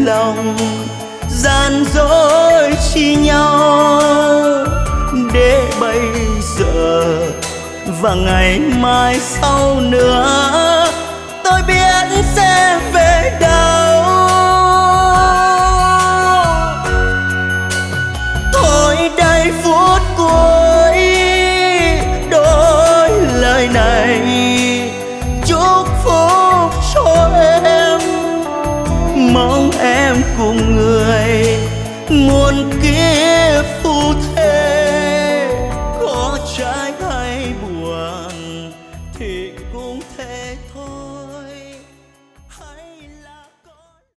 lòng gian dối chi nhau, để bây giờ và ngày mai sau nữa tôi biết sẽ về đâu. Thôi đây phút cuối đôi lời này chúc phúc cho em, mong em cùng người muôn kiếp phu thê.